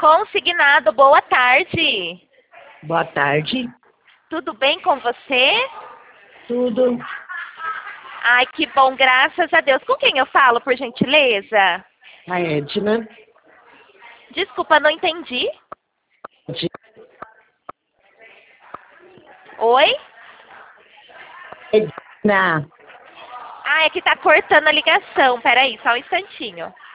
Consignado, boa tarde. Boa tarde. Tudo bem com você? Tudo. Ai, que bom, graças a Deus. Com quem eu falo, por gentileza? A Edna. Desculpa, não entendi. Oi? Edna. Ah, é que tá cortando a ligação. Peraí, só um instantinho.